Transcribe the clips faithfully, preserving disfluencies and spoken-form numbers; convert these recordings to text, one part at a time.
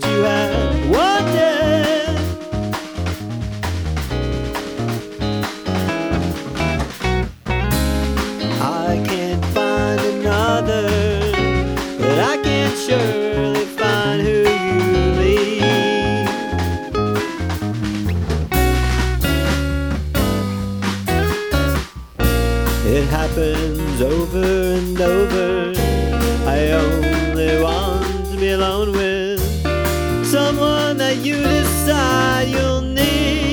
that you had wanted. I can't find another, but I can surely find who you leave. It happens over and over. I only want to be alone with someone that you decide you'll need.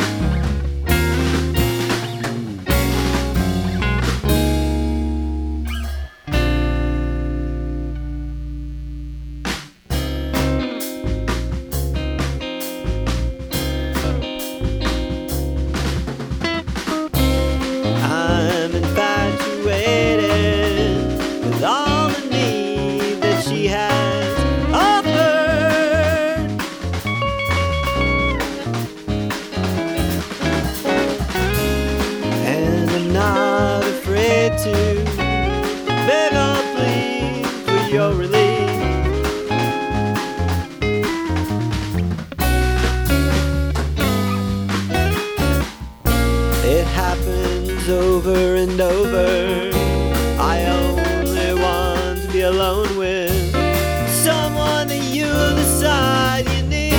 I'm infatuated with all the need that she has offered. And I'm not afraid to beg or plead for your relief. It happens over and over. I only want to be alone with someone that you decide you need.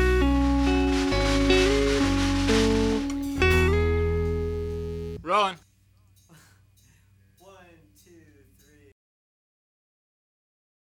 Rolling.